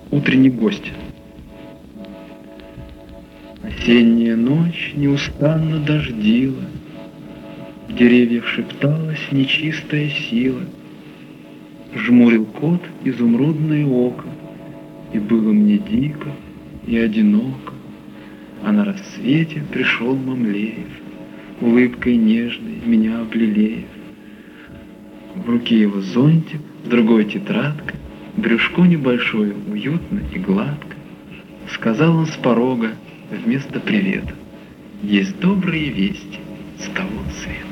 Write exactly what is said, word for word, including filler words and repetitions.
Утренний гость. Осенняя ночь неустанно дождила, в деревьях шепталась нечистая сила. Жмурил кот изумрудное око, и было мне дико и одиноко. А на рассвете пришел Мамлеев, улыбкой нежной меня облелеев. В руке его зонтик, в другой тетрадка, брюшко небольшое, уютно и гладко. Сказал он с порога вместо привета: есть добрые вести с того света.